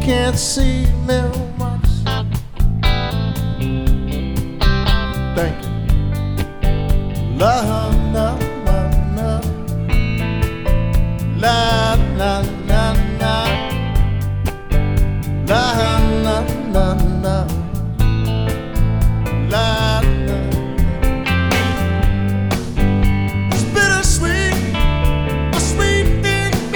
can't see me much. Thank you. Love, love, love, love, love.